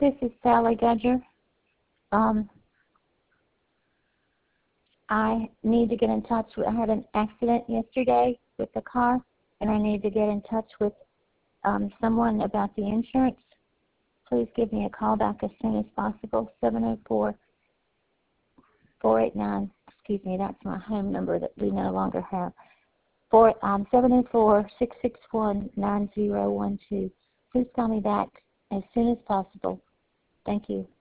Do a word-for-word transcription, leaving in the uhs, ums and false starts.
This is Sally Gudger. Um, I need to get in touch with, I had an accident yesterday with the car, and I need to get in touch with um, someone about the insurance. Please give me a call back as soon as possible, seven oh four, four eight nine, excuse me, that's my home number that we no longer have, Four, um, seven oh four, six six one, nine oh one two. Please call me back as soon as possible. Thank you.